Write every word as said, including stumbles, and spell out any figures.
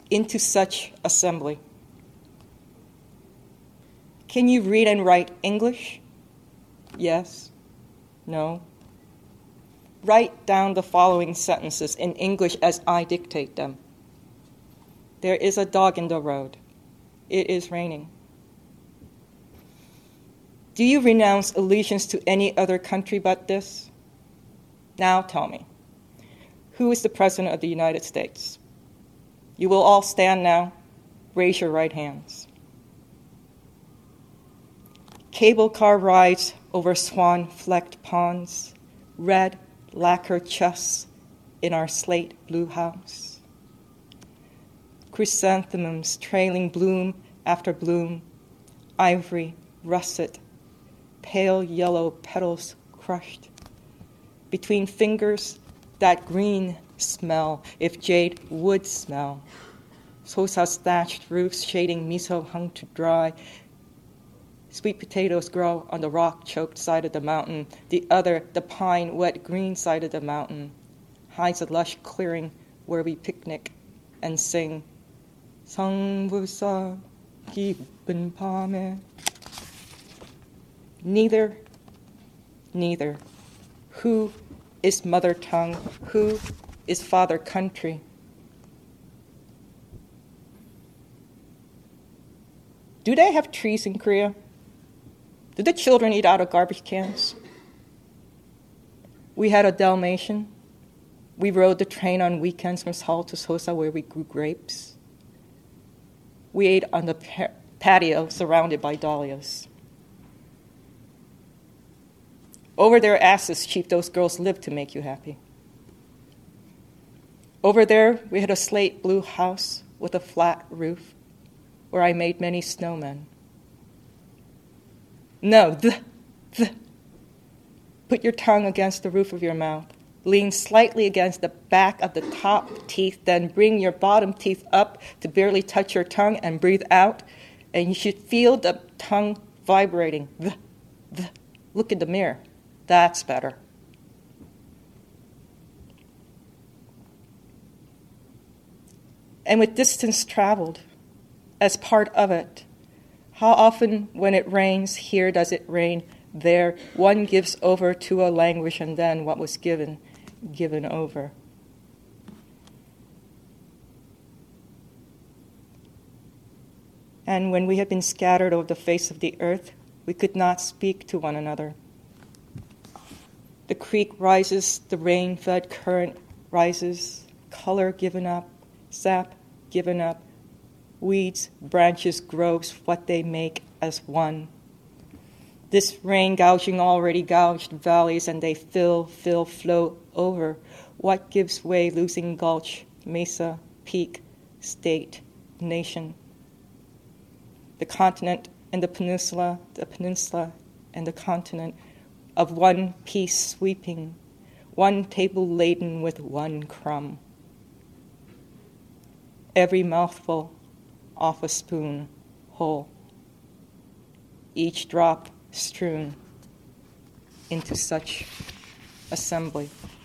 into such assembly. Can you read and write English? Yes. No. Write down the following sentences in English as I dictate them. There is a dog in the road. It is raining. Do you renounce allegiance to any other country but this? Now tell me, who is the President of the United States? You will all stand now. Raise your right hands. Cable car rides over swan-flecked ponds, red lacquer chests in our slate blue house. Chrysanthemums trailing bloom after bloom, ivory, russet, pale yellow petals crushed. Between fingers, that green smell, if jade would smell. Sosa's thatched roofs shading miso hung to dry. Sweet potatoes grow on the rock-choked side of the mountain. The other, the pine, wet green side of the mountain, hides a lush clearing where we picnic and sing. Sangbusa giben pame. Neither, neither. Who is mother tongue? Who is father country? Do they have trees in Korea? Do the children eat out of garbage cans? We had a Dalmatian. We rode the train on weekends from Seoul to Sosa where we grew grapes. We ate on the pa- patio surrounded by dahlias. Over their asses, chief, those girls lived to make you happy. Over there, we had a slate blue house with a flat roof where I made many snowmen. No, th, th. Put your tongue against the roof of your mouth. Lean slightly against the back of the top teeth, then bring your bottom teeth up to barely touch your tongue and breathe out. And you should feel the tongue vibrating. Th, th. Look in the mirror. That's better. And with distance traveled, as part of it, how often when it rains here does it rain there, one gives over to a language and then what was given, given over. And when we had been scattered over the face of the earth, we could not speak to one another. The creek rises, the rain-fed current rises, color given up, sap given up, weeds, branches, groves, what they make as one. This rain gouging already gouged valleys, and they fill, fill, flow over. What gives way, losing gulch, mesa, peak, state, nation? The continent and the peninsula, the peninsula and the continent, of one piece sweeping, one table laden with one crumb. Every mouthful off a spoon, whole. Each drop strewn into such assembly.